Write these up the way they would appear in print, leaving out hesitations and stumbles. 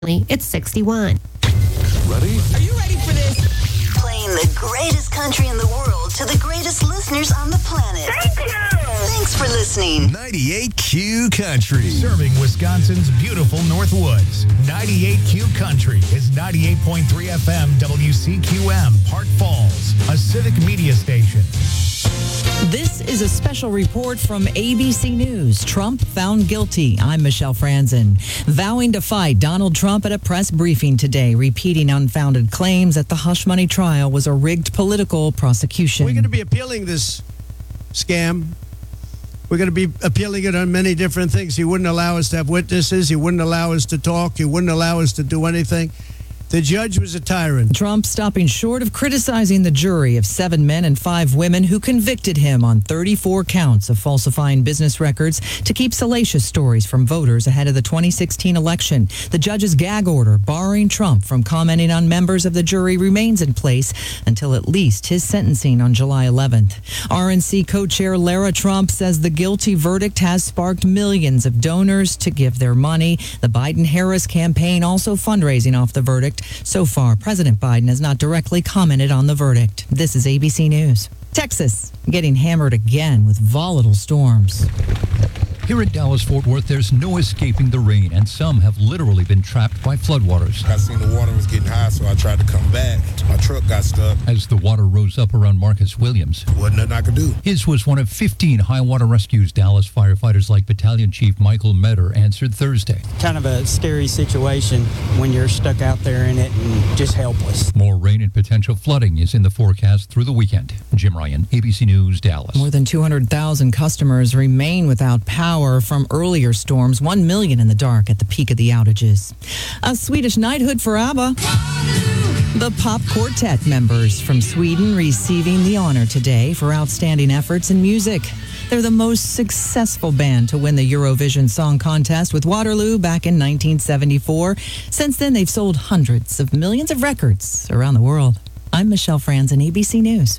It's 61. Ready? Are you ready for this? Playing the greatest country in the world to the greatest listeners on the planet. Thank you. Thanks for listening. 98Q Country. Serving Wisconsin's beautiful Northwoods. 98Q Country is 98.3 FM WCQM, Park Falls, a civic media station. This is a special report from ABC News. Trump found guilty. I'm Michelle Franzen. Vowing to fight Donald Trump at a press briefing today, repeating unfounded claims that the hush money trial was a rigged political prosecution. We're going to be appealing this scam. We're going to be appealing it on many different things. He wouldn't allow us to have witnesses. He wouldn't allow us to talk. He wouldn't allow us to do anything. The judge was a tyrant. Trump stopping short of criticizing the jury of 7 men and 5 women who convicted him on 34 counts of falsifying business records to keep salacious stories from voters ahead of the 2016 election. The judge's gag order barring Trump from commenting on members of the jury remains in place until at least his sentencing on July 11th. RNC co-chair Lara Trump says the guilty verdict has sparked millions of donors to give their money. The Biden-Harris campaign also fundraising off the verdict. So far, President Biden has not directly commented on the verdict. This is ABC News. Texas getting hammered again with volatile storms. Here in Dallas-Fort Worth, there's no escaping the rain, and some have literally been trapped by floodwaters. I seen the water was getting high, so I tried to come back. My truck got stuck. As the water rose up around Marcus Williams, Wasn't nothing I could do. his was one of 15 high water rescues Dallas firefighters like Battalion Chief Michael Metter answered Thursday. Kind of a scary situation when you're stuck out there in it and just helpless. More rain and potential flooding is in the forecast through the weekend. Jim Ryan, ABC News, Dallas. More than 200,000 customers remain without power from earlier storms, 1 million in the dark at the peak of the outages. A Swedish knighthood for ABBA. The pop quartet members from Sweden receiving the honor today for outstanding efforts in music. They're the most successful band to win the Eurovision Song Contest with Waterloo back in 1974. Since then, they've sold hundreds of millions of records around the world. I'm Michelle Franzen, ABC News.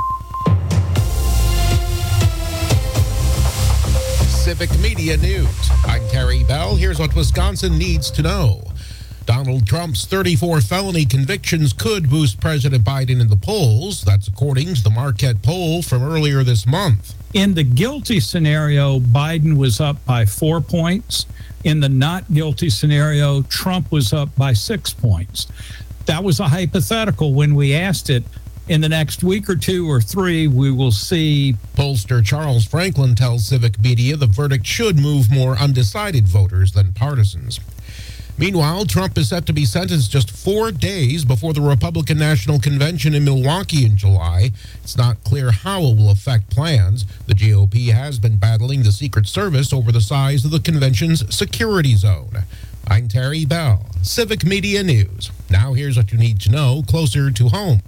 Civic Media News. I'm Terry Bell. Here's what Wisconsin needs to know. Donald Trump's 34 felony convictions could boost President Biden in the polls. That's according to the Marquette poll from earlier this month. In the guilty scenario, Biden was up by 4 points. In the not guilty scenario, Trump was up by 6 points. That was a hypothetical when we asked it. In the next week or 2 or 3, we will see. Pollster Charles Franklin tells Civic Media the verdict should move more undecided voters than partisans. Meanwhile, Trump is set to be sentenced just 4 days before the Republican National Convention in Milwaukee in July. It's not clear how it will affect plans. The GOP has been battling the Secret Service over the size of the convention's security zone. I'm Terry Bell, Civic Media News. Now here's what you need to know closer to home.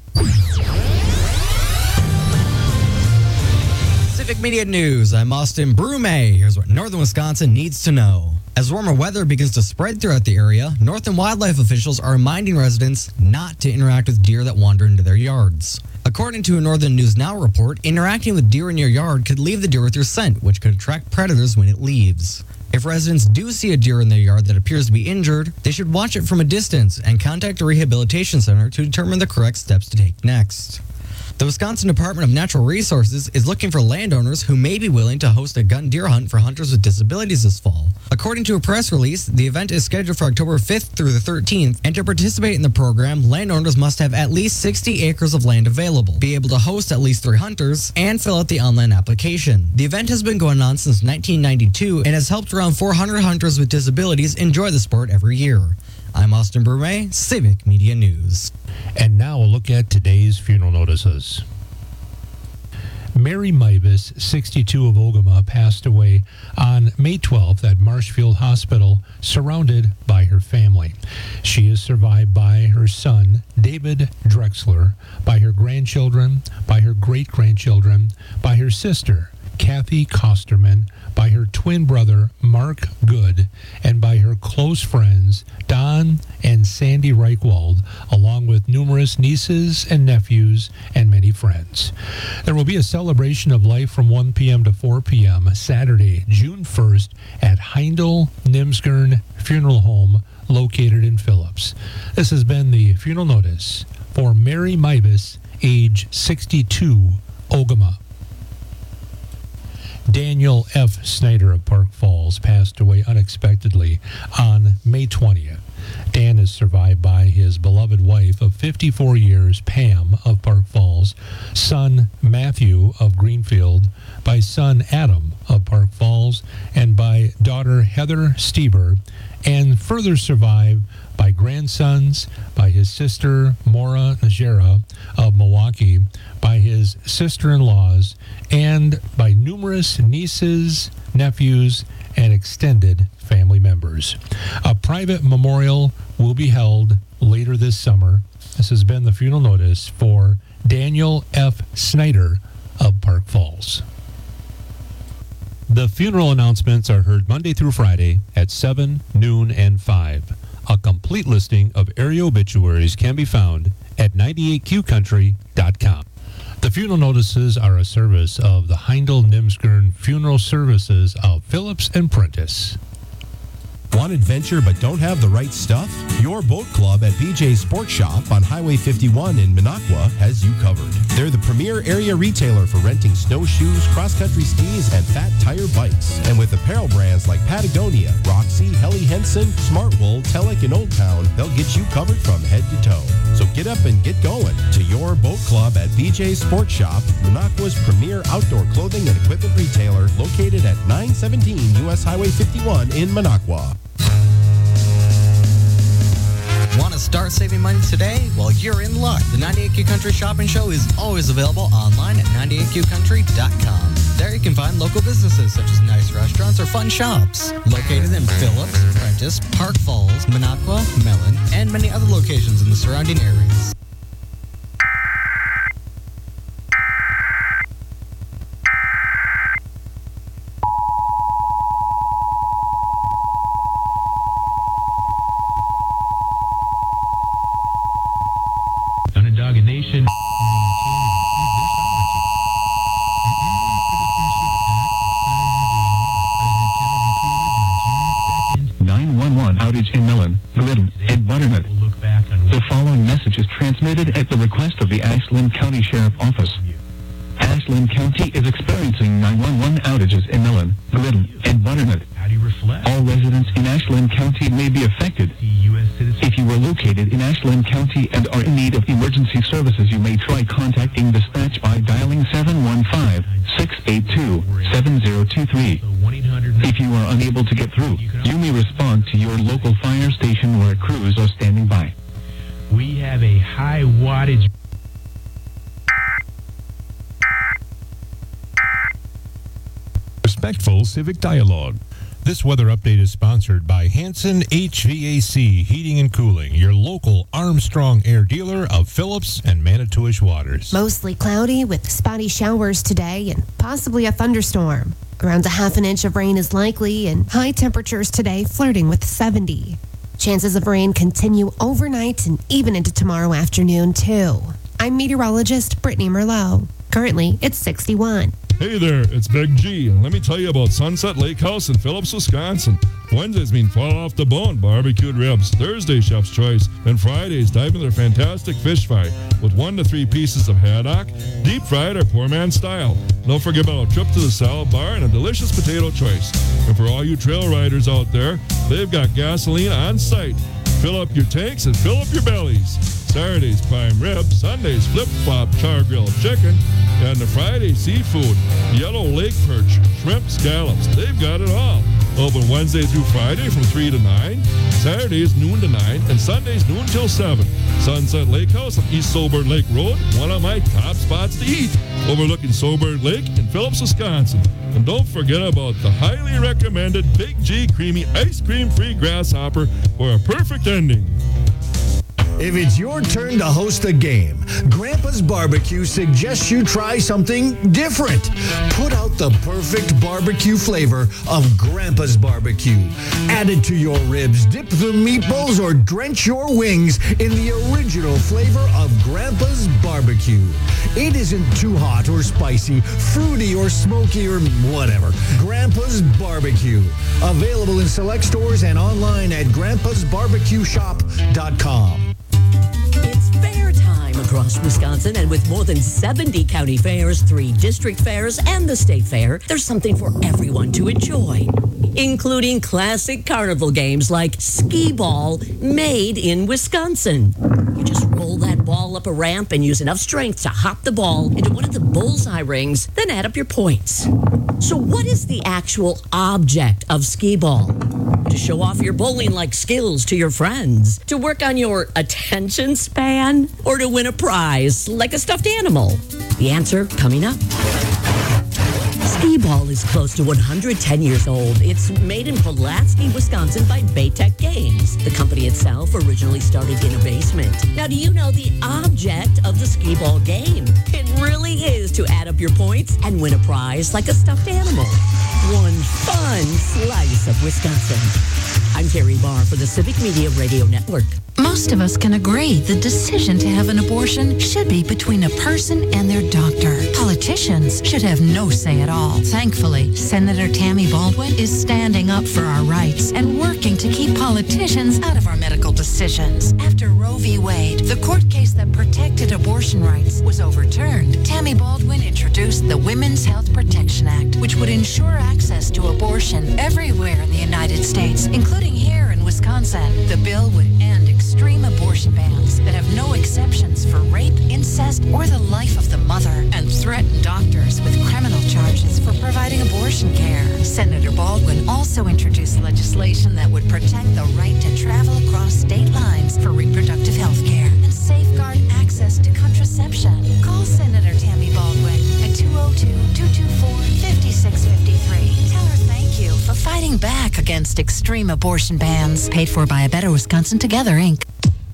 Civic Media News, I'm Austin Brume. Here's what Northern Wisconsin needs to know. As warmer weather begins to spread throughout the area, Northern wildlife officials are reminding residents not to interact with deer that wander into their yards. According to a Northern News Now report, interacting with deer in your yard could leave the deer with your scent, which could attract predators when it leaves. If residents do see a deer in their yard that appears to be injured, they should watch it from a distance and contact a rehabilitation center to determine the correct steps to take next. The Wisconsin Department of Natural Resources is looking for landowners who may be willing to host a gun deer hunt for hunters with disabilities this fall. According to a press release, the event is scheduled for October 5th through the 13th, and to participate in the program, landowners must have at least 60 acres of land available, be able to host at least 3 hunters, and fill out the online application. The event has been going on since 1992 and has helped around 400 hunters with disabilities enjoy the sport every year. I'm Austin Brume, Civic Media News. And now a look at today's funeral notices. Mary Mibus, 62 of Ogama, passed away on May 12th at Marshfield Hospital, surrounded by her family. She is survived by her son, David Drexler, by her grandchildren, by her great-grandchildren, by her sister, Kathy Kosterman, by her twin brother, Mark Good, and by her close friends, Don and Sandy Reichwald, along with numerous nieces and nephews and many friends. There will be a celebration of life from 1 p.m. to 4 p.m. Saturday, June 1st at Heindel Nimsgern Funeral Home, located in Phillips. This has been the funeral notice for Mary Mibus, age 62, Ogama. Daniel F. Snyder of Park Falls passed away unexpectedly on May 20th. Dan is survived by his beloved wife of 54 years, Pam of Park Falls, son Matthew of Greenfield, by son Adam of Park Falls, and by daughter Heather Stieber, and further survived by grandsons, by his sister Maura Najera of Milwaukee, by his sister-in-laws, and by numerous nieces, nephews, and extended family members. A private memorial will be held later this summer. This has been the funeral notice for Daniel F. Snyder of Park Falls. The funeral announcements are heard Monday through Friday at 7, noon, and 5. A complete listing of area obituaries can be found at 98qcountry.com. The funeral notices are a service of the Heindel-Nimskern Funeral Services of Phillips and Prentice. Want adventure but don't have the right stuff? Your boat club at BJ's Sports Shop on Highway 51 in Minocqua has you covered. They're the premier area retailer for renting snowshoes, cross-country skis, and fat tire bikes. And with apparel brands like Patagonia, Roxy, Helly Hansen, Smartwool, Telek, and Old Town, they'll get you covered from head to toe. So get up and get going to your boat club at BJ's Sports Shop, Minocqua's premier outdoor clothing and equipment retailer, located at 917 U.S. Highway 51 in Minocqua. Want to start saving money today? Well, you're in luck. The 98Q Country Shopping Show is always available online at 98qcountry.com. There you can find local businesses such as nice restaurants or fun shops located in Phillips, Prentice, Park Falls, Minocqua, Mellon, and many other locations in the surrounding areas. Onondaga Nation. 911 outage in Mellon, Glidden, and Butternut. The following message is transmitted at the request of the Ashland County Sheriff Office. Ashland County is experiencing 911 outages in Mellon, Glidden, and Butternut. All residents in Ashland County may be affected. If you are located in Ashland County and are in need of emergency services, you may try contacting dispatch by dialing 715-682-7023. If you are unable to get through, you may respond to your local fire station where crews are standing by. We have a high wattage. Respectful civic dialogue. This weather update is sponsored by Hanson HVAC Heating and Cooling, your local Armstrong Air dealer of Phillips and Manitowish waters. Mostly cloudy with spotty showers today and possibly a thunderstorm. Around a half an inch of rain is likely and high temperatures today flirting with 70. Chances of rain continue overnight and even into tomorrow afternoon too. I'm meteorologist Brittany Merlot. Currently, it's 61. Hey there, it's Big G, and let me tell you about Sunset Lake House in Phillips, Wisconsin. Wednesdays mean fall off the bone barbecued ribs, Thursday chef's choice, and Fridays dive into their fantastic fish fry with 1 to 3 pieces of haddock, deep fried or poor man style. Don't forget about a trip to the salad bar and a delicious potato choice. And for all you trail riders out there, they've got gasoline on site. Fill up your tanks and fill up your bellies. Saturdays prime rib, Sundays flip-flop char grilled chicken, and the Friday seafood, yellow lake perch, shrimp, scallops. They've got it all. Open Wednesday through Friday from 3 to 9, Saturdays noon to 9, and Sundays noon till 7. Sunset Lake House on East Soberg Lake Road, one of my top spots to eat, overlooking Soberg Lake in Phillips, Wisconsin. And don't forget about the highly recommended Big G Creamy Ice Cream Free Grasshopper for a perfect ending. If it's your turn to host a game, Grandpa's Barbecue suggests you try something different. Put out the perfect barbecue flavor of Grandpa's Barbecue. Add it to your ribs, dip the meatballs, or drench your wings in the original flavor of Grandpa's Barbecue. It isn't too hot or spicy, fruity or smoky or whatever. Grandpa's Barbecue. Available in select stores and online at grandpasbarbecueshop.com. It's fair time across Wisconsin, and with more than 70 county fairs, 3 district fairs, and the state fair, there's something for everyone to enjoy, including classic carnival games like skee ball, made in Wisconsin. You just roll that ball up a ramp and use enough strength to hop the ball into one of the bullseye rings, then add up your points. So what is the actual object of skee ball? To show off your bowling-like skills to your friends? To work on your attention span? Or to win a prize like a stuffed animal? The answer coming up. Skee ball is close to 110 years old. It's made in Pulaski, Wisconsin by Baytech Games. The company itself originally started in a basement. Now, do you know the object of the skee ball game? It really is to add up your points and win a prize like a stuffed animal. One fun slice of Wisconsin. I'm Terry Barr for the Civic Media Radio Network. Most of us can agree the decision to have an abortion should be between a person and their doctor. Politicians should have no say at all. Thankfully, Senator Tammy Baldwin is standing up for our rights and working to keep politicians out of our medical decisions. After Roe v. Wade, the court case that protected abortion rights, was overturned, Tammy Baldwin introduced the Women's Health Protection Act, which would ensure access to abortion everywhere in the United States, including here in Wisconsin. The bill would end extreme abortion bans that have no exceptions for rape, incest, or the life of the mother, and threaten doctors with criminal charges for providing abortion care. Senator Baldwin also introduced legislation that would protect the right to travel across state lines for reproductive health care and safeguard access to contraception. Call Senator Tammy Baldwin at 202-224-5653. Tell her thank you for fighting back against extreme abortion bans. Paid for by A Better Wisconsin Together, Inc.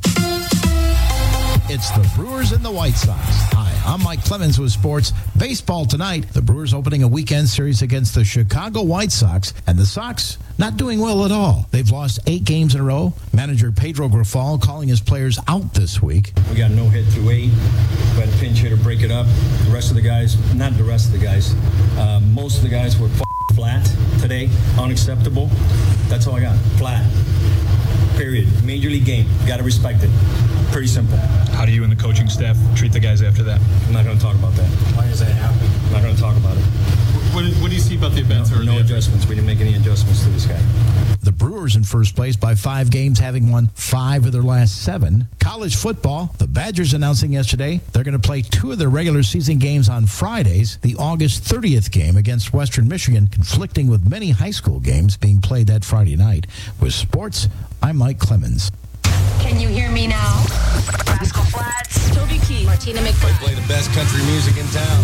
It's the Brewers and the White Sox. Hi, I'm Mike Clemens with sports. Baseball tonight. The Brewers opening a weekend series against the Chicago White Sox, and the Sox not doing well at all. They've lost 8 games in a row. Manager Pedro Grifol calling his players out this week. We got no hit through 8. We had a pinch hitter break it up. The rest of the guys, not the rest of the guys, most of the guys were flat today. Unacceptable. That's all I got. Flat. Period. Major league game. Got to respect it. Pretty simple. How do you and the coaching staff treat the guys after that? I'm not going to talk about that. Why is that happening? I'm not going to talk about it. What do you see about the events? No adjustments. We didn't make any adjustments to this guy. The Brewers in first place by 5 games, having won 5 of their last 7. College football, the Badgers announcing yesterday they're going to play 2 of their regular season games on Fridays. The August 30th game against Western Michigan, conflicting with many high school games being played that Friday night. With sports, I'm Mike Clemens. Can you hear me now? Rascal Flatts, Toby Keith, Martina McFly. I play the best country music in town.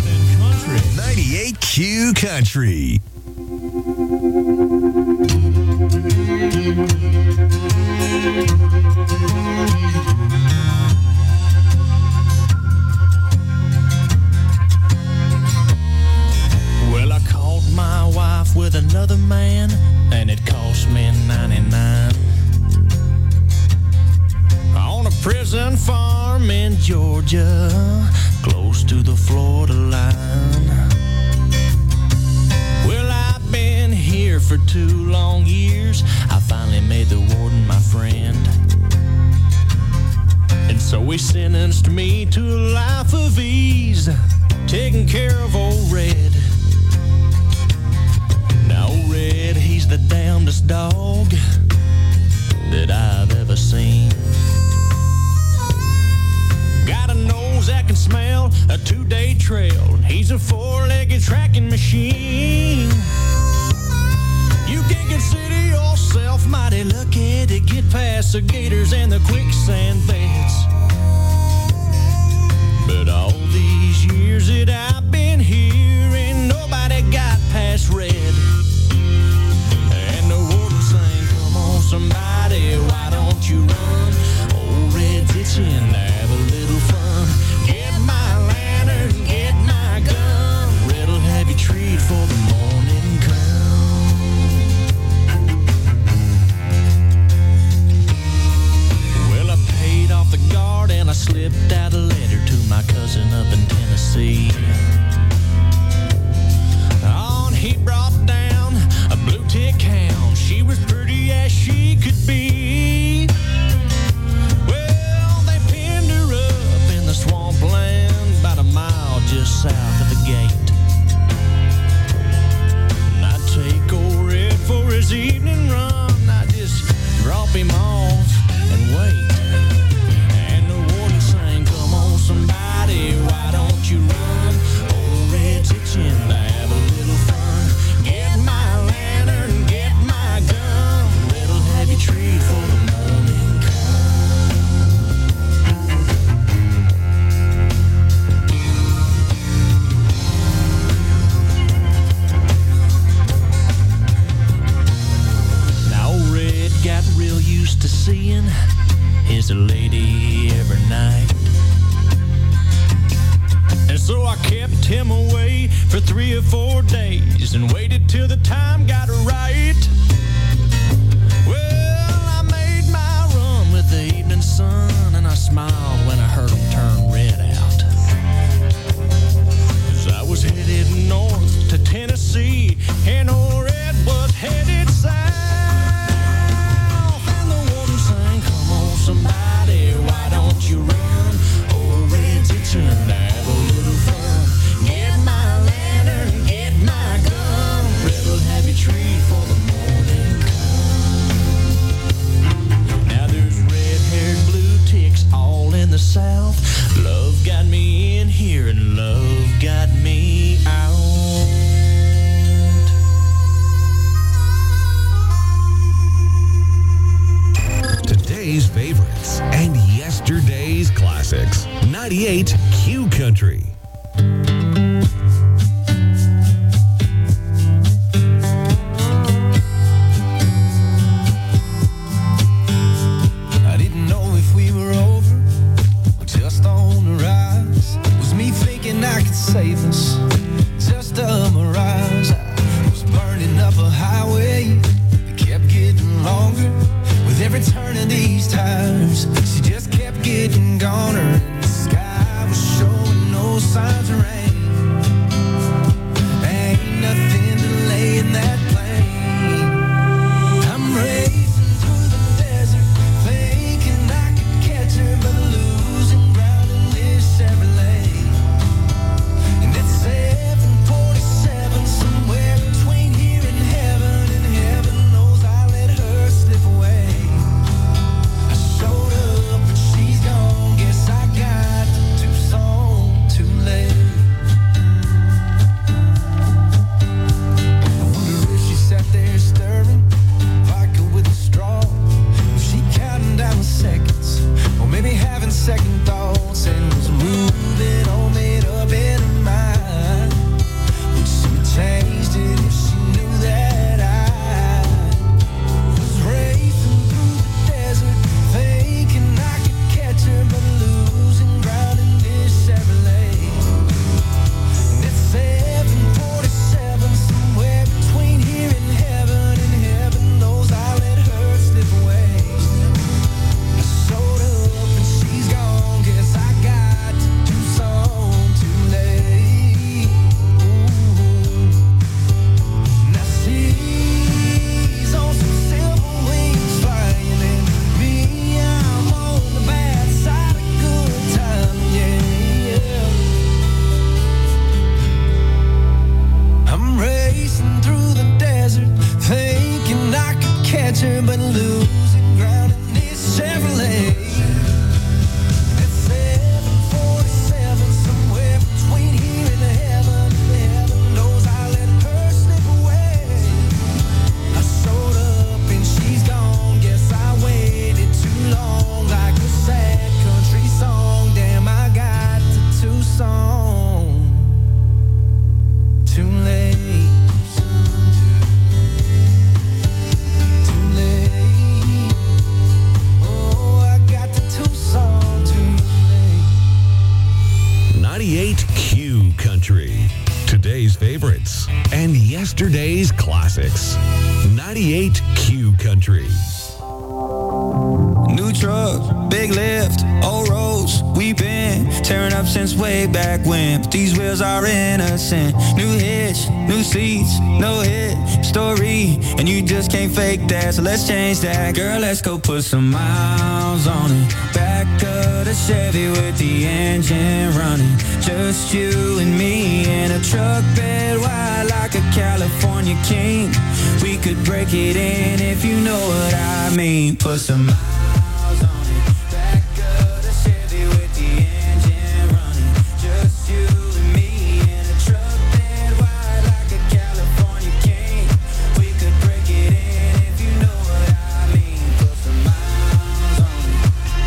98Q Country. Well, I caught my wife with another man, and it cost me $99. On a prison farm in Georgia, close to the Florida line. Well, I've been here for 2 long years. I finally made the warden my friend. And so he sentenced me to a life of ease, taking care of old Red. Now old Red, he's the damnedest dog that I've ever seen. Got a nose that can smell a 2-day trail. He's a 4-legged tracking machine. You can consider yourself mighty lucky to get past the gators and the quicksand beds. But all these years that I've been here, ain't nobody got past Red. And the warden sang, come on somebody, why don't you run? Old Red itching to have a little fun. Get my lantern, get my gun. Red'll have you treat for the morning come. Well, I paid off the guard and I slipped out a letter to my cousin up in Tennessee. He brought down a blue tick hound. She was pretty as she could be. Well, they pinned her up in the swampland about a mile just south of the gate. And I take old Red for his evening run. I just drop him off and wait. And the warden sang, "Come on, somebody, why don't you run?" Old Red's itching to have a little fun. Get my lantern, get my gun. Red'll have you treat for the morning come. Now Red got real used to seeing his lady every night. And so I kept him away for 3 or 4 days and waited till the time got right. Well, I made my run with the evening sun, and I smiled when I heard him turn Red out. 'Cause I was headed north to Tennessee, and old Red was headed south. And the woman sang, "Come on, somebody, why don't you run?" Old Red's itching to have a little fun. Get my lantern, get my gun. Red'll have you treat for the morning come. Now there's red-haired blue ticks all in the south. Love got me in here and love got me out. Today's favorites and yesterday's classics. 98 Q Country. I didn't know if we were over or just on the rise. Was me thinking I could save us? Just a mirage. I was burning up a highway that kept getting longer. With every turn of these tires, she just kept getting goner. The sky was showing no signs of rain. Ain't nothing delaying that plane. I'm racing through the desert, thinking I could catch her, but losing ground in this Chevrolet. And it's 747, somewhere between here and heaven knows I let her slip away. I showed up and she's gone, guess I got too soon, too late. I wonder if she sat there stirring vodka with a straw. Was she counting down the seconds, or maybe having second thoughts, and was moving all made up in her mind? Would she have changed it if she knew that I was racing through the desert, thinking I could catch her, but losing ground in this Chevrolet? And it's 747, somewhere between here and heaven knows I let her slip away. I showed up and she's gone, yesterday's classics. 98 Q Country. New truck, big lift, old roads. We've been tearing up since way back when. But these wheels are innocent. New hitch, new seats, no hit story. And you just can't fake that, so let's change that. Girl, let's go put some miles on it. Back of the Chevy with the engine running. Just you and me in a truck bed wide like a California king. We could break it in if you know what I mean. Put some miles on it. Back of the Chevy with the engine running. Just you and me in a truck bed wide like a California king. We could break it in if you know what I mean. Put some miles on it.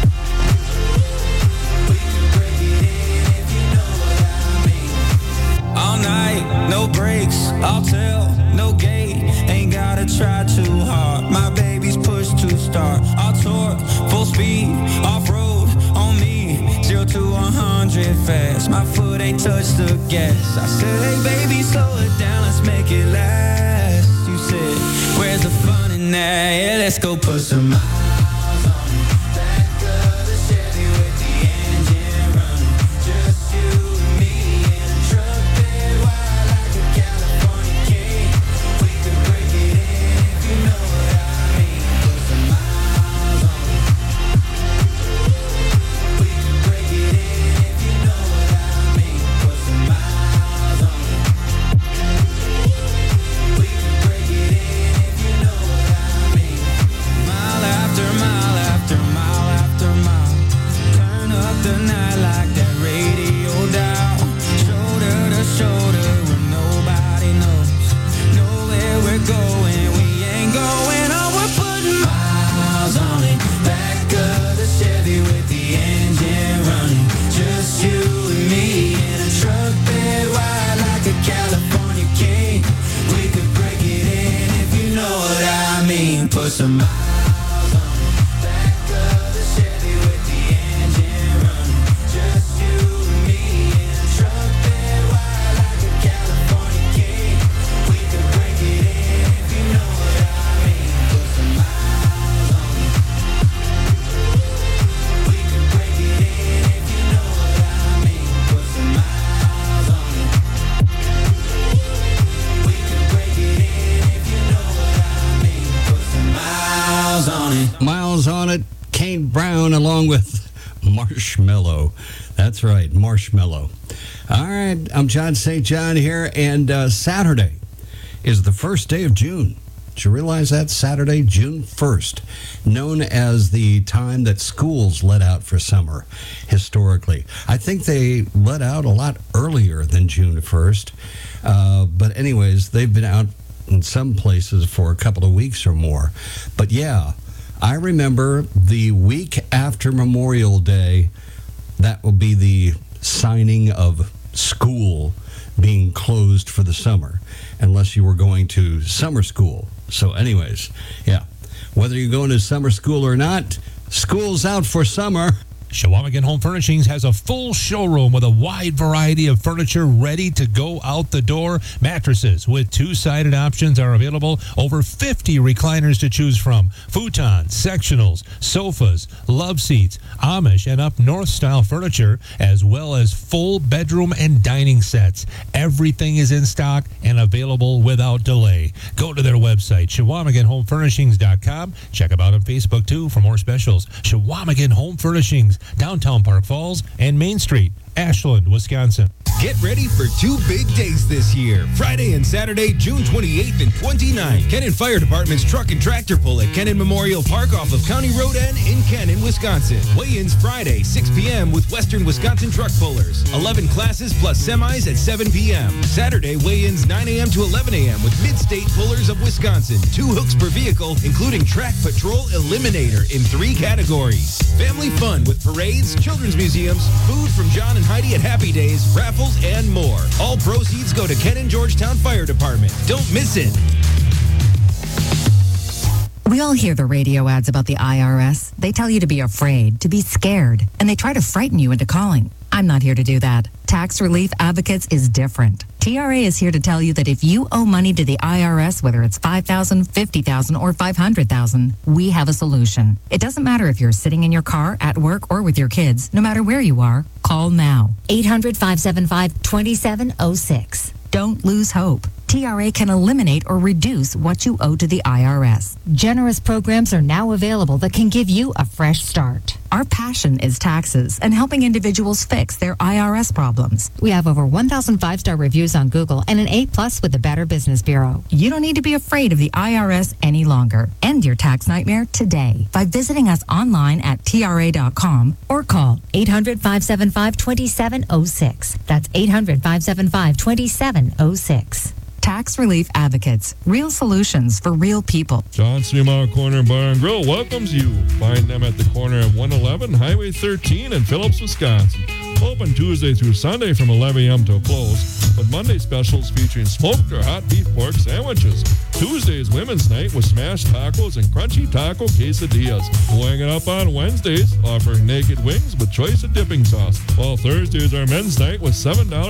We could break it in if you know what I mean. All night, no breaks, I'll tell, no gate. Ain't gotta try too hard. My baby's pushed to start. I'll torque, full speed, off-road on me. 0 to 100 fast. My foot ain't touched the gas. I said, hey baby, slow it down, let's make it last. You said, where's the fun in that? Yeah, let's go put some miles on it. Back of the Chevy with the engine running. Just you and me in a truck bed wide like a California king. We could break it in if you know what I mean. Put some miles on it. We could break it in if you know what I mean. Put some miles on it. We could break it in if you know what I mean. Mile after mile after mile after mile. Turn up the night like that radio dial. Shoulder to shoulder when nobody knows. Know where we're going, we ain't going on. We're putting miles on it. Back of the Chevy with the engine running. Just you and me in a truck bed wide like a California king. We could break it in if you know what I mean. Put some miles on it. Back of the Chevy with the engine running. Just you and me in a truck bed wide like a California king. We could break it in if you know what I mean. Put some miles on it. We could break it in if you know what I mean. Put some miles on it. We could break it in if you know what I mean. Put some miles on it. Miles on it. Kane Brown along with Marshmello. That's right, Marshmello. All right, I'm John St. John here, and Saturday is the first day of June. Did you realize that? Saturday, June 1st, known as the time that schools let out for summer, historically. I think they let out a lot earlier than June 1st. But anyways, they've been out in some places for a couple of weeks or more. But yeah, I remember the week after Memorial Day, that will be the signing of school being closed for the summer, unless you were going to summer school. So anyways, yeah, whether you're going to summer school or not, school's out for summer. Chequamegon Home Furnishings has a full showroom with a wide variety of furniture ready to go out the door. Mattresses with two-sided options are available. Over 50 recliners to choose from. Futons, sectionals, sofas, love seats, Amish and up north style furniture, as well as full bedroom and dining sets. Everything is in stock and available without delay. Go to their website, ChequamegonHomeFurnishings.com. Check them out on Facebook too for more specials. Chequamegon Home Furnishings, downtown Park Falls and Main Street, Ashland, Wisconsin. Get ready for two big days this year. Friday and Saturday, June 28th and 29th. Kennon Fire Department's truck and tractor pull at Kennon Memorial Park off of County Road N in Kennon, Wisconsin. Weigh-ins Friday, 6 p.m. with Western Wisconsin truck pullers. 11 classes plus semis at 7 p.m. Saturday, weigh-ins 9 a.m. to 11 a.m. with Mid-State Pullers of Wisconsin. 2 hooks per vehicle, including Track Patrol Eliminator in 3 categories. Family fun with parades, children's museums, food from John and Heidi at Happy Days, raffles, and more. All proceeds go to Kennon Georgetown Fire Department. Don't miss it. We all hear the radio ads about the IRS. They tell you to be afraid, to be scared, and they try to frighten you into calling. I'm not here to do that. Tax Relief Advocates is different. TRA is here to tell you that if you owe money to the IRS, whether it's $5,000, $50,000, or $500,000, we have a solution. It doesn't matter if you're sitting in your car, at work, or with your kids. No matter where you are, call now. 800-575-2706. Don't lose hope. TRA can eliminate or reduce what you owe to the IRS. Generous programs are now available that can give you a fresh start. Our passion is taxes and helping individuals fix their IRS problems. We have over 1,000 5-star reviews on Google and an A+ with the Better Business Bureau. You don't need to be afraid of the IRS any longer. End your tax nightmare today by visiting us online at TRA.com or call 800-575-2706. That's 800-575-2706. Tax Relief Advocates. Real solutions for real people. John 3 Mile Corner Bar and Grill welcomes you. Find them at the corner of 111 Highway 13 in Phillips, Wisconsin. Open Tuesday through Sunday from 11 a.m. till close, with Monday specials featuring smoked or hot beef pork sandwiches. Tuesday is Women's Night with smashed tacos and crunchy taco quesadillas. Weighing it up on Wednesdays, offering naked wings with choice of dipping sauce. While Thursdays are Men's Night with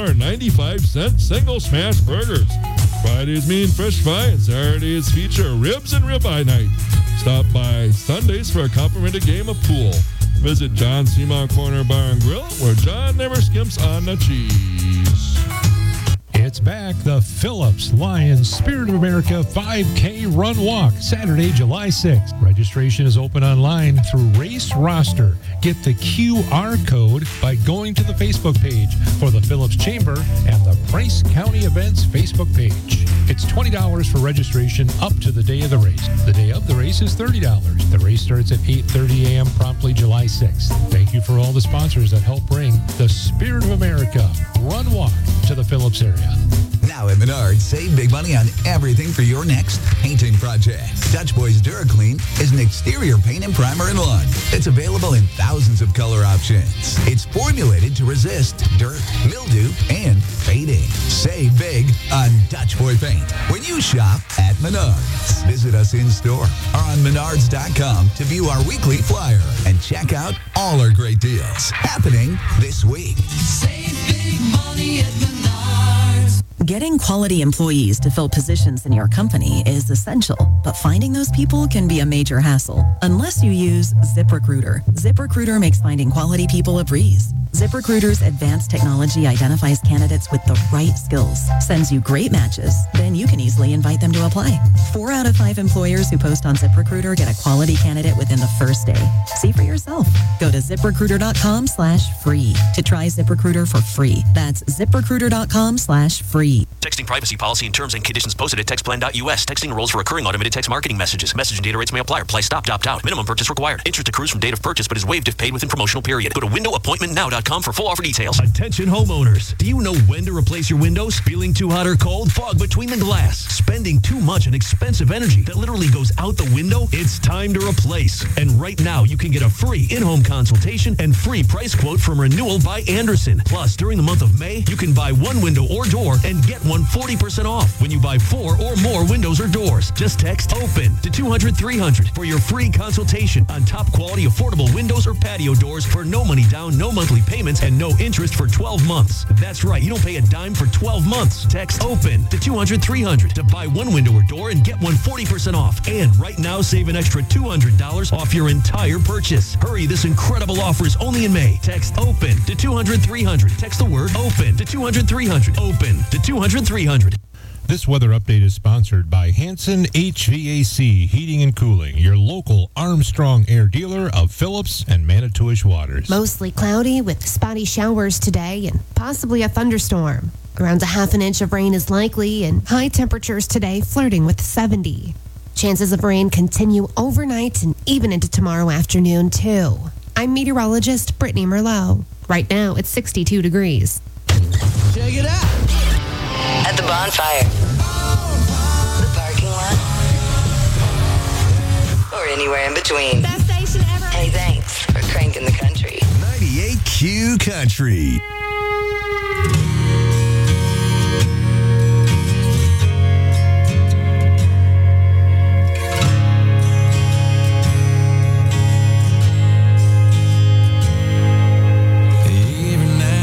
$7.95 single smash burgers. Fridays mean fish fry, and Saturdays feature ribs and ribeye night. Stop by Sundays for a complimentary game of pool. Visit John Seamount Corner Bar and Grill, where John never skimps on the cheese. It's back, the Phillips Lions Spirit of America 5K Run Walk, Saturday, July 6th. Registration is open online through Race Roster. Get the QR code by going to the Facebook page for the Phillips Chamber and the Price County Events Facebook page. It's $20 for registration up to the day of the race. The day of the race is $30. The race starts at 8:30 a.m. promptly July 6th. Thank you for all the sponsors that help bring the Spirit of America Run Walk to the Phillips area. Now at Menards, save big money on everything for your next painting project. Dutch Boys DuraClean is an exterior paint and primer in one. It's available in thousands of color options. It's formulated to resist dirt, mildew, and fading. Save big on Dutch Boy paint when you shop at Menards. Visit us in store or on Menards.com to view our weekly flyer and check out all our great deals happening this week. Save big money at Menards. Getting quality employees to fill positions in your company is essential, but finding those people can be a major hassle unless you use ZipRecruiter. ZipRecruiter makes finding quality people a breeze. ZipRecruiter's advanced technology identifies candidates with the right skills, sends you great matches, then you can easily invite them to apply. 4 out of 5 employers who post on ZipRecruiter get a quality candidate within the first day. See for yourself. Go to ZipRecruiter.com/free to try ZipRecruiter for free. That's ZipRecruiter.com/free. Texting privacy policy and terms and conditions posted at textplan.us. Texting enrolls for recurring automated text marketing messages. Message and data rates may apply. Apply stop, opt out. Minimum purchase required. Interest accrues from date of purchase but is waived if paid within promotional period. Go to windowappointmentnow.com for full offer details. Attention homeowners. Do you know when to replace your windows? Feeling too hot or cold? Fog between the glass? Spending too much on expensive energy that literally goes out the window? It's time to replace. And right now you can get a free in-home consultation and free price quote from Renewal by Andersen. Plus, during the month of May, you can buy one window or door and get one 40% off when you buy 4 or more windows or doors. Just text OPEN to 200-300 for your free consultation on top quality affordable windows or patio doors for no money down, no monthly payments, and no interest for 12 months. That's right, you don't pay a dime for 12 months. Text OPEN to 200-300 to buy one window or door and get one 40% off. And right now, save an extra $200 off your entire purchase. Hurry, this incredible offer is only in May. Text OPEN to 200-300. Text the word OPEN to 200-300. OPEN to 200-300. This weather update is sponsored by Hanson HVAC Heating and Cooling, your local Armstrong Air dealer of Phillips and Manitowish waters. Mostly cloudy with spotty showers today and possibly a thunderstorm. Around a half an inch of rain is likely and high temperatures today flirting with 70. Chances of rain continue overnight and even into tomorrow afternoon too. I'm meteorologist Brittany Merlot. Right now it's 62 degrees. Check it out. At the bonfire, the parking lot, or anywhere in between. Best station ever. Hey, thanks for cranking the country. 98Q Country. Every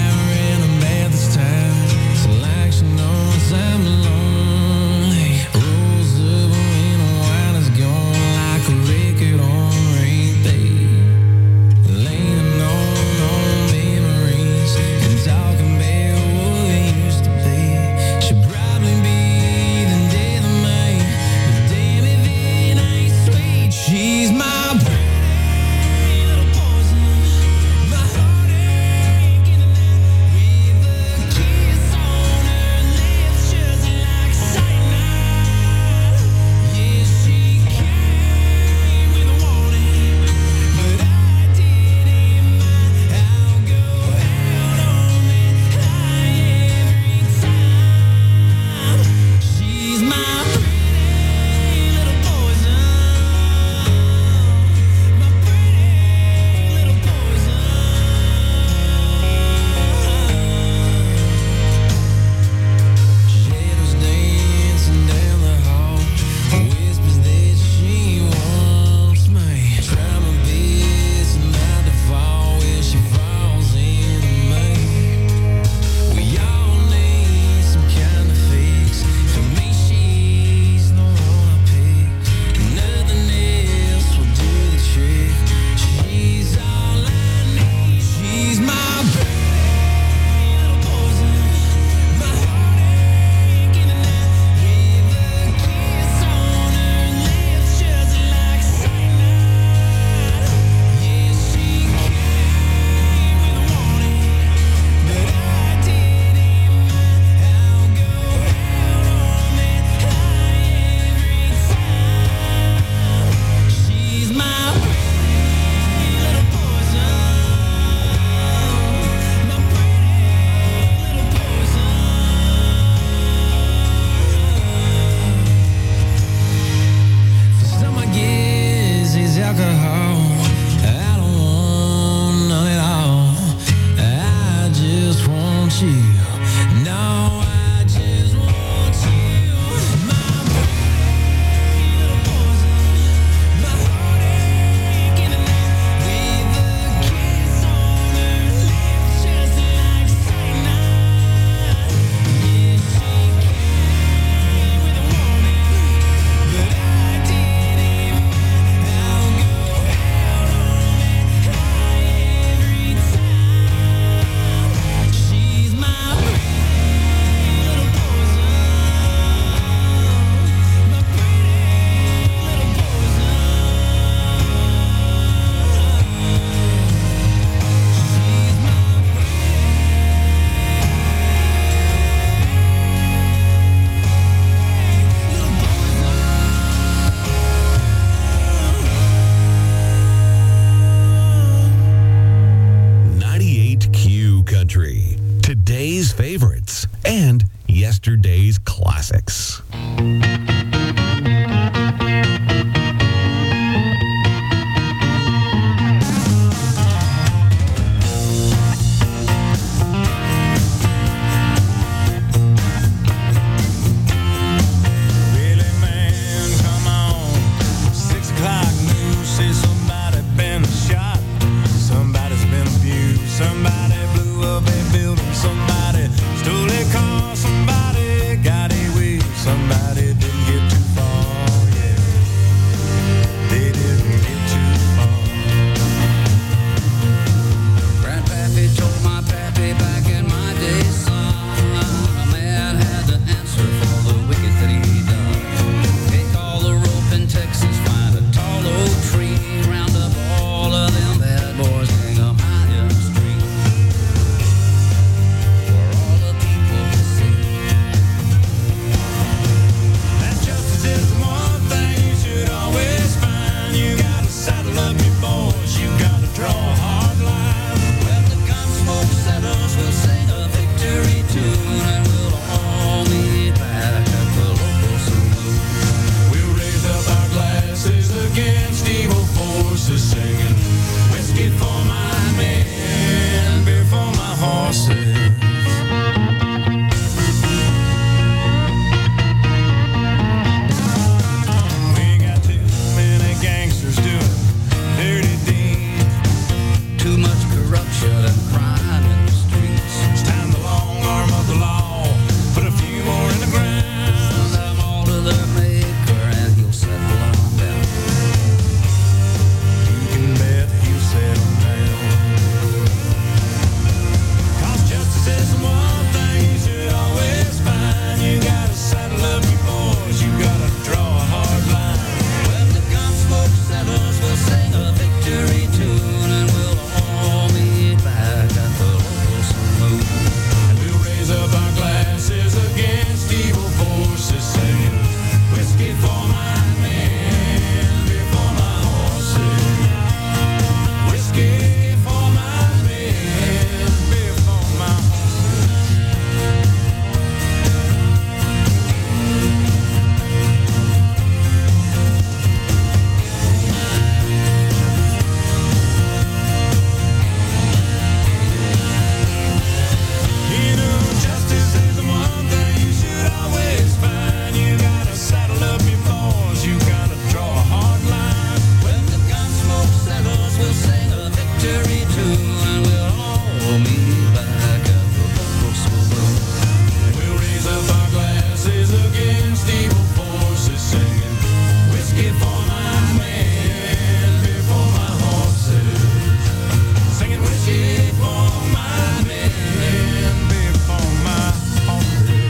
too, and we'll all meet back at the local saloon. We'll raise up our glasses against evil forces, singing whiskey for my men, beer for my horses. Singing whiskey for my men, beer for my horses.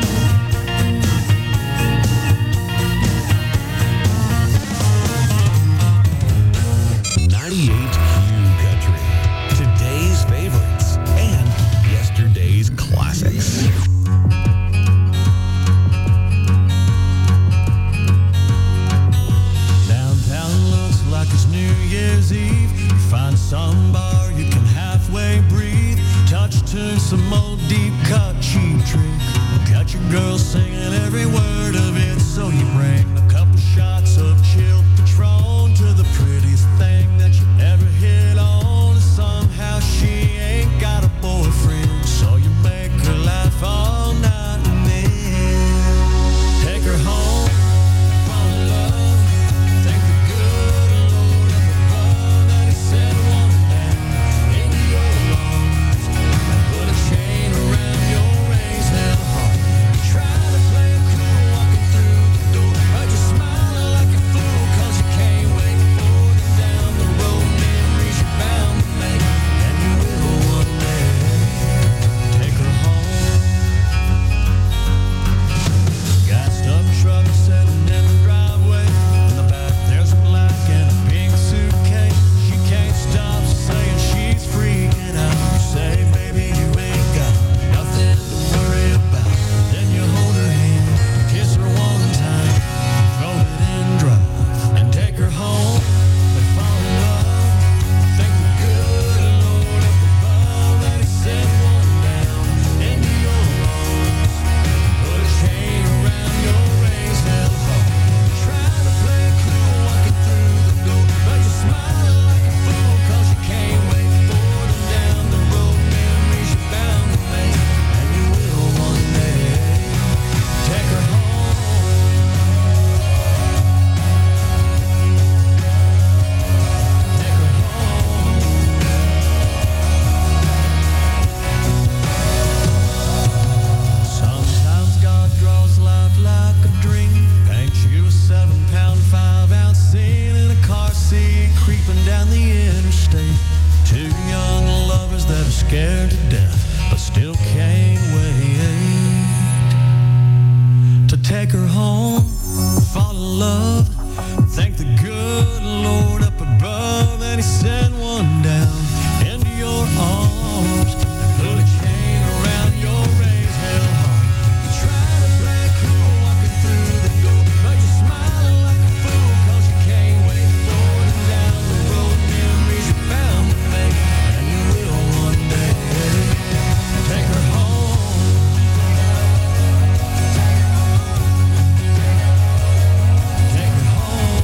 98 Q Country. Today's favorites and yesterday's classics. Downtown looks like it's New Year's Eve. You find some bar you can halfway breathe. Touch tune, some old deep cut cheap trick. Got your girl singing every word of it, so you bring a couple shots of chill Patron to the prettiest thing that you ever hit on. And somehow she ain't got a boyfriend, so you make her laugh all night and then take her home, fall in love. Thank the good Lord up above that he sent one down into your arms and put a chain around your raised hell heart. You try to play it cool walking through the door, but you're smiling like a fool 'cause you can't wait for them down the road. Memories you're bound to make, and you will one day take her home. Got stuck truck sitting in the driveway. In the back there's a black and a pink suitcase. She can't stop saying she's freaking out. You say, baby, you ain't got nothing to worry about. Then you hold her hand, kiss her one time, throw it in drive, and take her home. They fall in love. Thank the good Lord up above that he sent one down into your arms. Put a chain around your raised hell heart. Try to play it cool walking through the door, but you're smiling like a fool 'cause you can't wait for them down the road. Memories you're bound to make, and you will one day take her home. Take her home. Sometimes God draws life like a dream. Paints you a 7-pound, 5-ounce scene in a car seat, creeping down the interstate. Two young lovers that are scared to death, but still can't wait to take her home, fall in love. Thank the good Lord up above that he sent one down into your arms. Put a chain around your raised hell heart. You try to play it cool walking through the door, but you're smiling like a fool 'cause you can't wait for them down the road. Memories you're bound to make, and you will one day take her home. Take her home.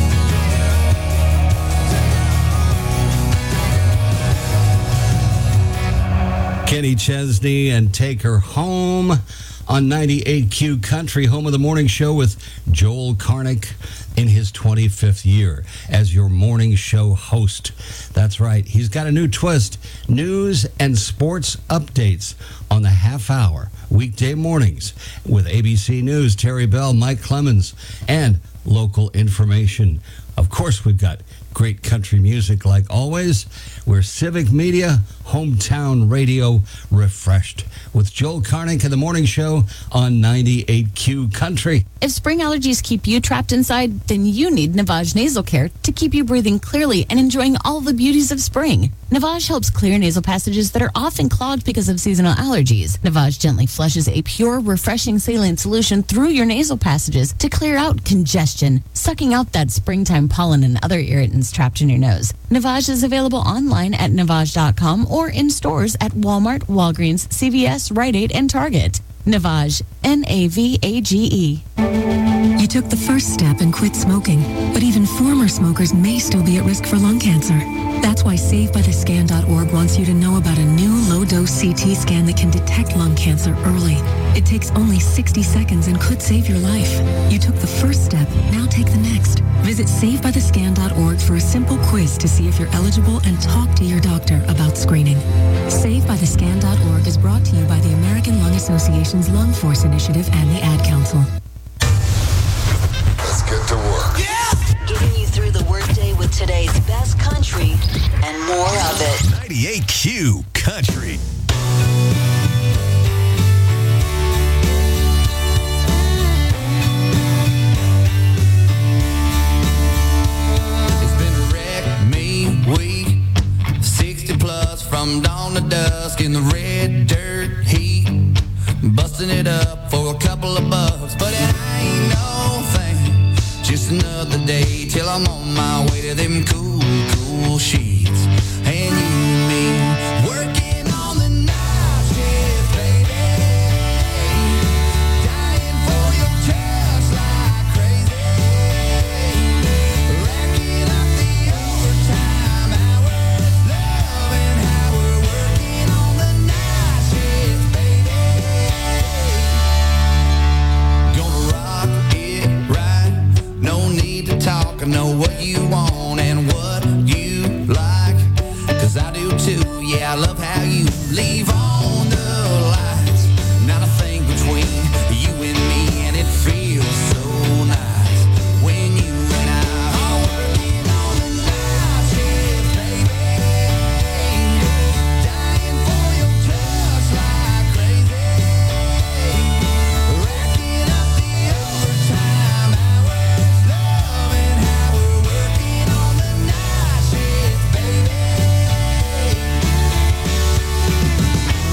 Kenny Chesney and Take Her Home on 98Q Country, home of the morning show with Joel Karnick in his 25th year as your morning show host. That's right. He's got a new twist. News and sports updates on the half hour, weekday mornings with ABC News, Terry Bell, Mike Clemens, and local information. Of course, we've got great country music like always. We're Civic Media, hometown radio refreshed with Joel Karnick in the morning show on 98Q Country. If spring allergies keep you trapped inside, then you need Navage Nasal Care to keep you breathing clearly and enjoying all the beauties of spring. Navage helps clear nasal passages that are often clogged because of seasonal allergies. Navage gently flushes a pure, refreshing saline solution through your nasal passages to clear out congestion, sucking out that springtime pollen and other irritants trapped in your nose. Navage is available online at Navage.com or in stores at Walmart, Walgreens, CVS, Rite Aid, and Target. Navage, N-A-V-A-G-E. You took the first step and quit smoking, but even former smokers may still be at risk for lung cancer. That's why SaveByTheScan.org wants you to know about a new low-dose CT scan that can detect lung cancer early. It takes only 60 seconds and could save your life. You took the first step, now take the next. Visit SaveByTheScan.org for a simple quiz to see if you're eligible and talk to your doctor about screening. SaveByTheScan.org is brought to you by the American Lung Association's Lung Force Initiative and the Ad Council. Let's get to work. Getting you through the workday with today's best country and more of it. 98Q Country. Week 60 plus from dawn to dusk in the red dirt heat, busting it up for a couple of bucks, but it ain't no thing, just another day till I'm on my way to them cool sheets, and you and me working on the night shift, baby, dying for your touch like crazy, racking up the overtime hours, loving how we're working on the night shift, baby. Gonna rock it right, no need to talk, I know what you want and what you like, 'cause I do too, yeah, I love how you leave on the lights, not a thing between you and me, and it feels so nice when you and I are working on the night shift, baby, dying for your touch like crazy, racking up the overtime hours, loving how we're working on the night shift, baby.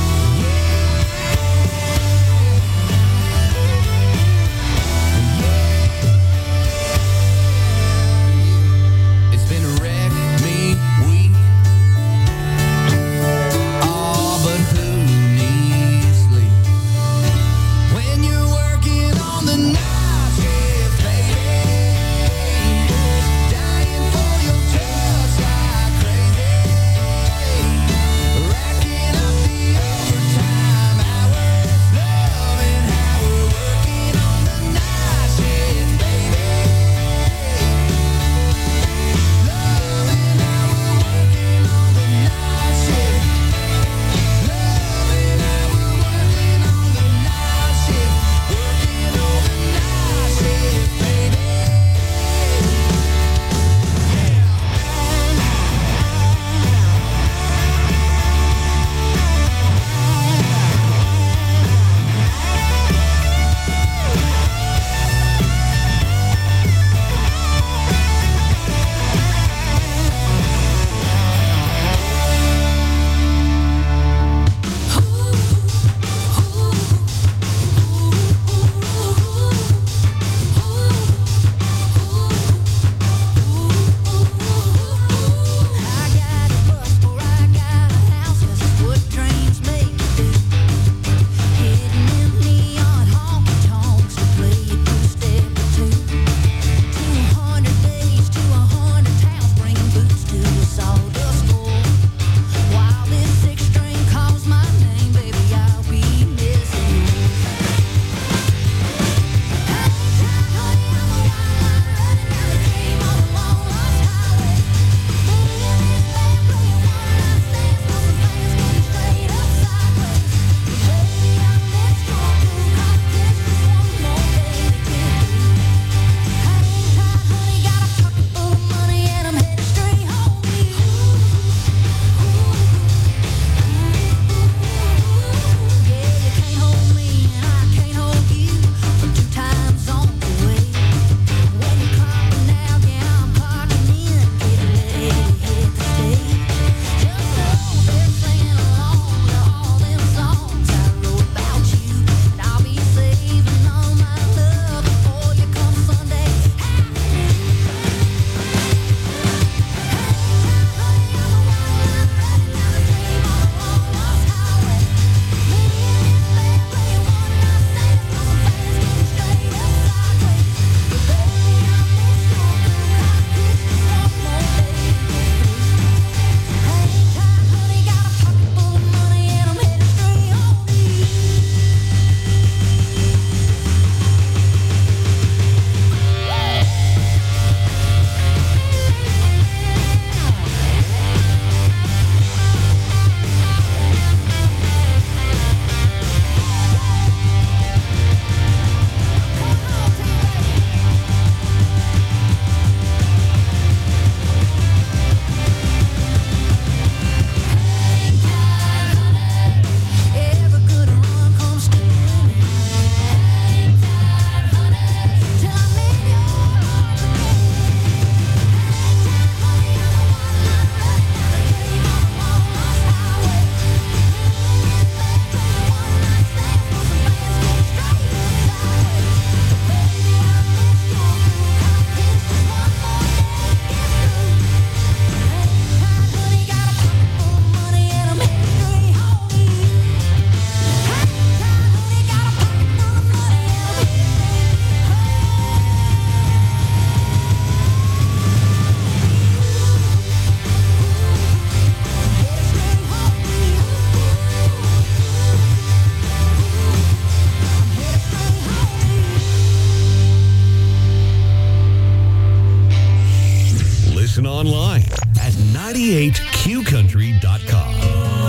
88qcountry.com.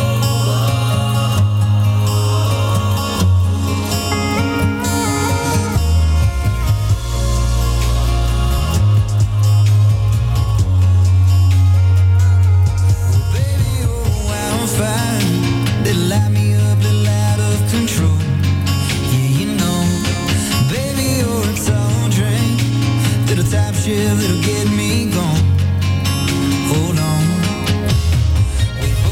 They light me up, little out of control. Yeah, you know, baby, you're a tall drink, little top shift that'll get me gone. Hold on, we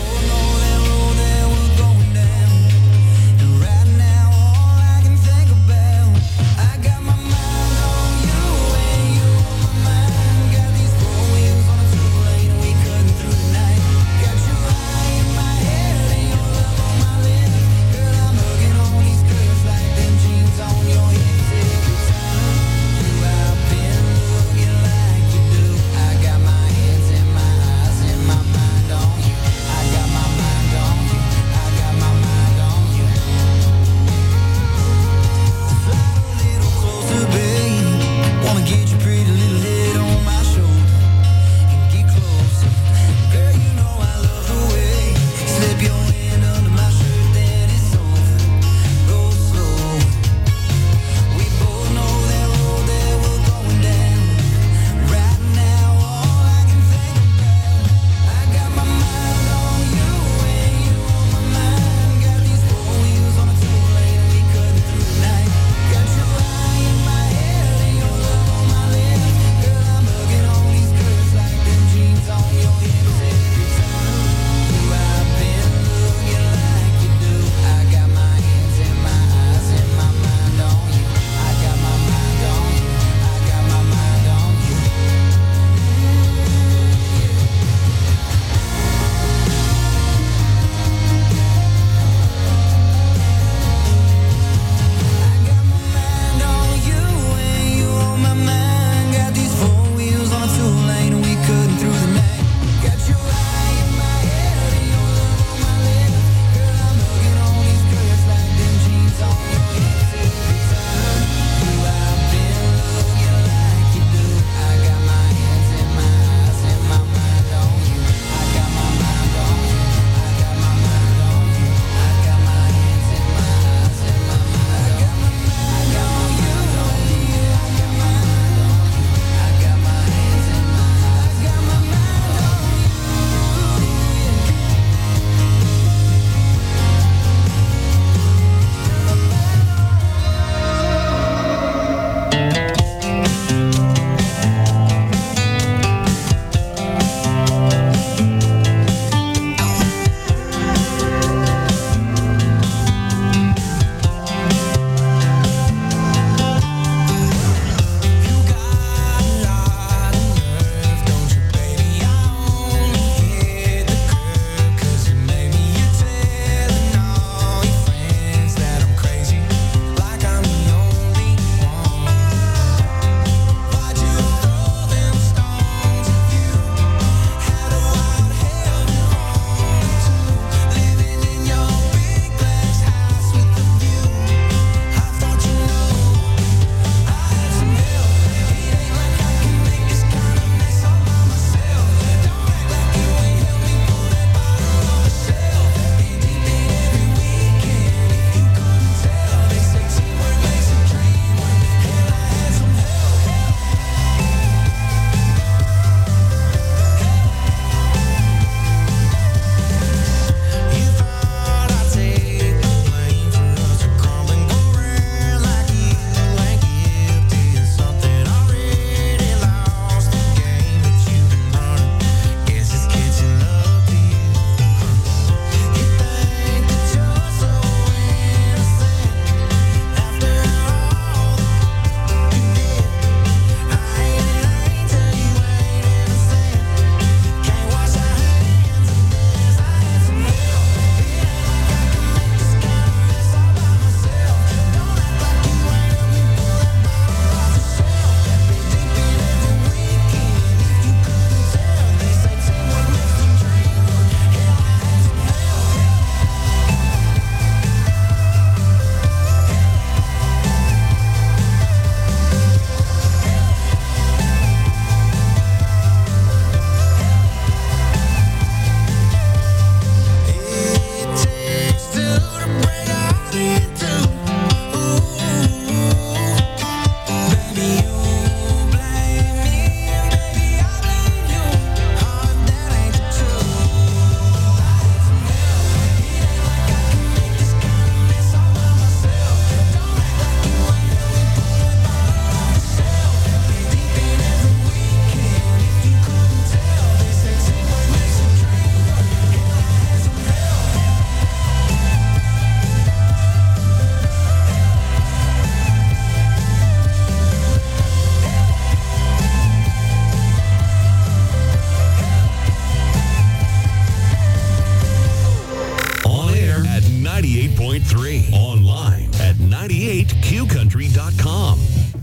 QCountry.com.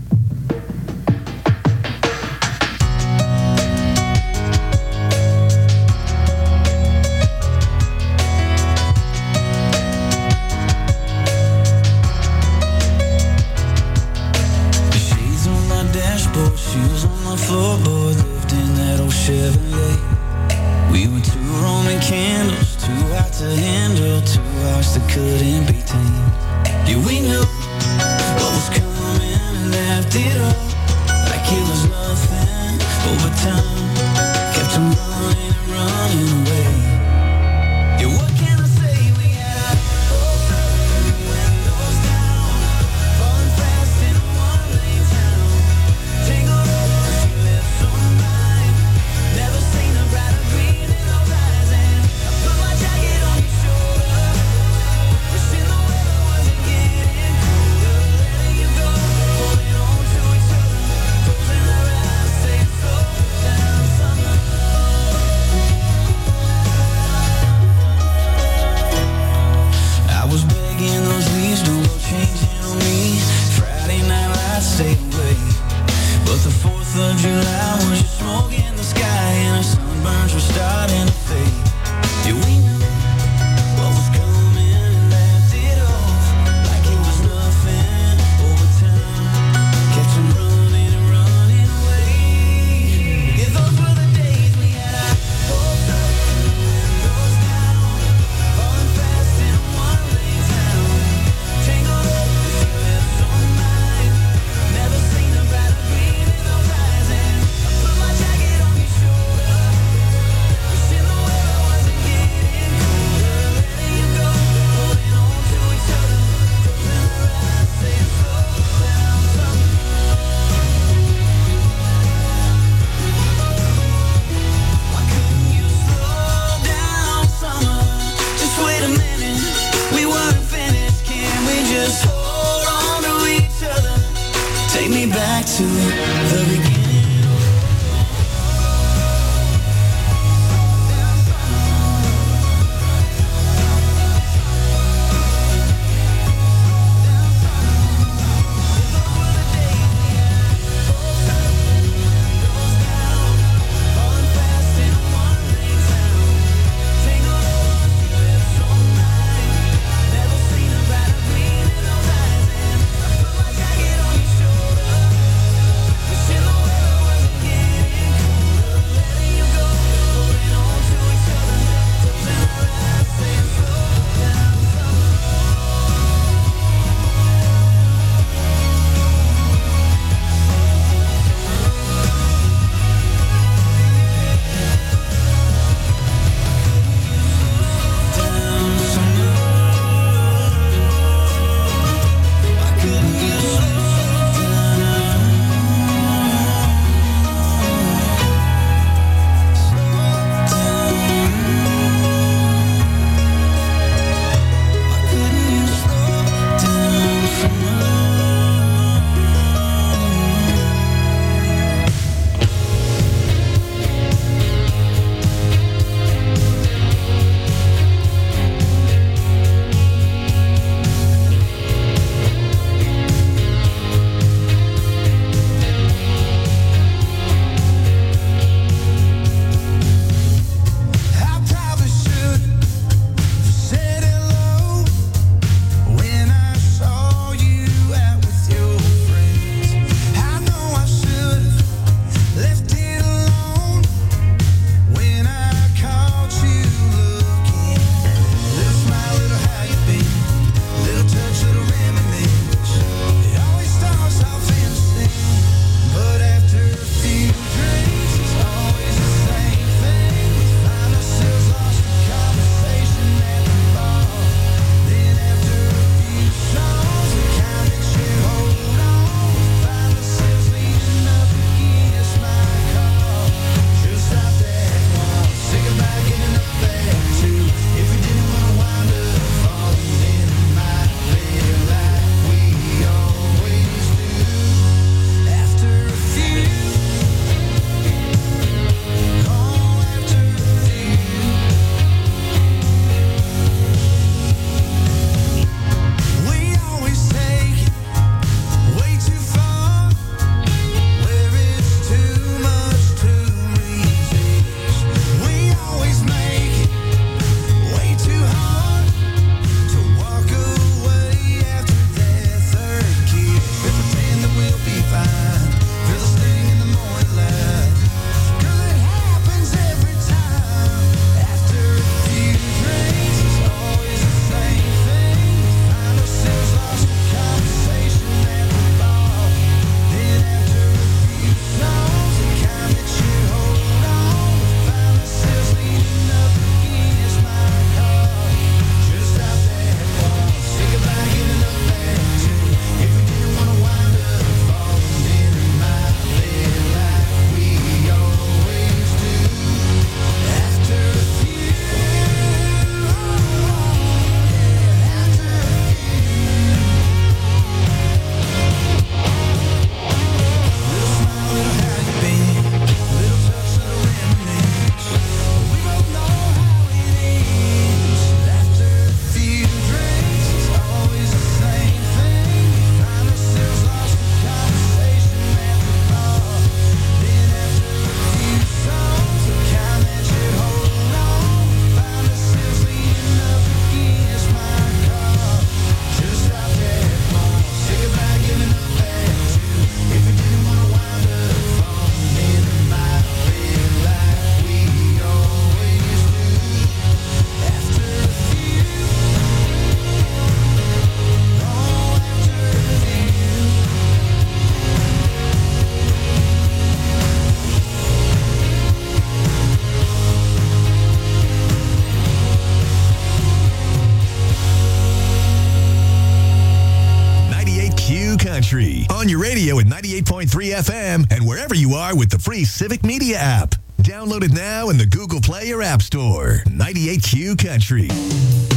Shades on my dashboard, shoes on my floorboard, lifting that old Chevrolet. We were two Roman candles, too hot to handle, two hearts that couldn't be tamed. Yeah, we knew what was coming and left it all like it was nothing. Over time, kept on running and running away. Yeah, what can I say? We had our hopes up, windows down, falling fast in a one-lane town. Tangled up, she left so blind. Never seen a brighter green in those eyes, and I put my jacket on your shoulder, wishing the weather wasn't getting colder. Letting you go, holding on to each other, closing our eyes, saying slow down, summer. I was begging those leaves don't go changing on me. Friday night I'd stay away, but the 4th of July was just smoke in the sky, and our sunburns were starting to fade. Yeah, we knew what was coming and laughed it off like it was nothing. Over time, kept on running and running away. Yeah, those were the days we had our hopes up, windows down, falling fast in a one-lane town. Tangled up, she left so blind. Never seen a brighter green in those eyes, and I put my jacket on your shoulder, wishing the weather wasn't getting colder. Letting you go, holding on to each other, closing our eyes, saying slow down, summer. Why couldn't you slow down, summer? Just wait a minute, we weren't finished. Can we just hold on to each other? Take me back to the beginning. Never seen a brighter green in those eyes, and I put my jacket on your shoulder, on your radio at 98.3 FM and wherever you are with the free Civic Media app. Download it now in the Google Play or App Store. 98Q Country.